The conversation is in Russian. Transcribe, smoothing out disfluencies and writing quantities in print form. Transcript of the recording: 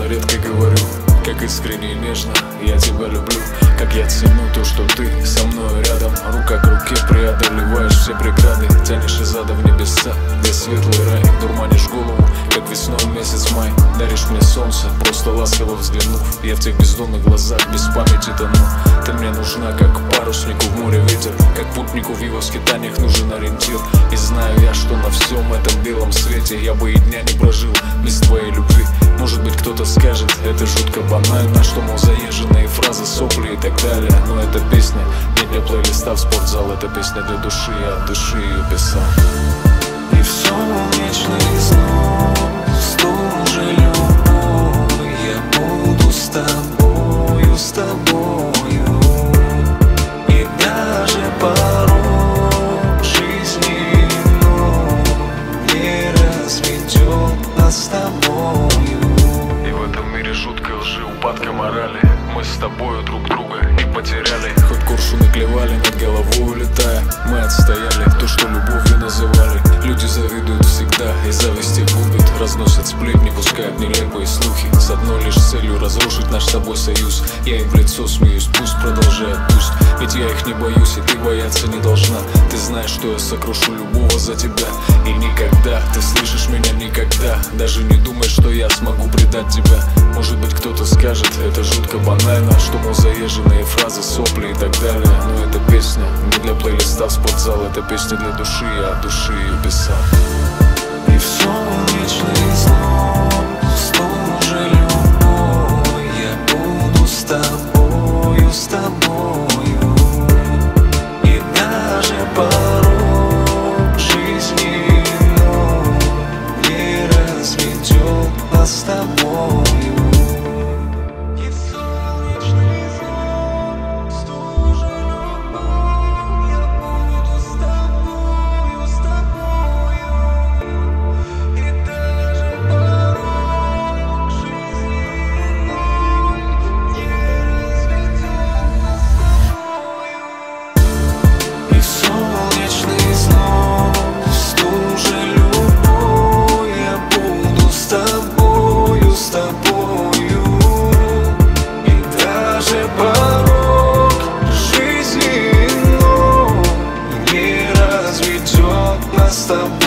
но редко говорю, как искренне и нежно я тебя люблю. Как я ценю то, что ты со мной рядом. Рука к руке преодолеваешь все преграды. Тянешь из ада в небеса, где светлый рай. Дурманишь голову, как весной месяц май. Даришь мне солнце, просто ласково взглянув. Я в тех бездонных глазах без памяти тону. Ты мне нужна, как паруснику в море ветер, как путнику в его скитаниях нужен ориентир. И знаю я, что на всем этом белом свете я бы и дня не прожил без твоей любви. Может быть, кто-то скажет, это жутко банально, что, мол, заезженные фразы, сопли и так далее. Но эта песня не для плейлиста в спортзал, это песня для души, я от души ее писал. И все вечный снов, с той же любовью я буду с тобою, с тобою. И даже порог жизни не разведет нас с тобою. И в этом мире жуткой лжи, упадка морали мы с тобою друг друга и потеряли. Хоть куршуны клевали, над головой улетая, мы отстояли то, что любовью называли. Люди завидуют всегда, и зависть их губит. Разносят сплетни, пускают нелепые слухи, с одной лишь целью разрушить наш с тобой союз. Я им в лицо смеюсь, пусть продолжают, пусть. Ведь я их не боюсь, и ты бояться не должна. Ты знаешь, что я сокрушу любого за тебя. И никогда, ты слышишь меня, никогда даже не думай, что я смогу предать тебя. Может быть, кто-то скажет, это жутко банально, что, мол, заезженные фразы, сопли и так далее. Но эта песня не для плейлиста в спортзал, это песня для души, я от души ее писал. И все вечный снов, с той же любовью я буду с тобою, с тобою. И даже порог жизни не разведет нас с тобою. С тобой.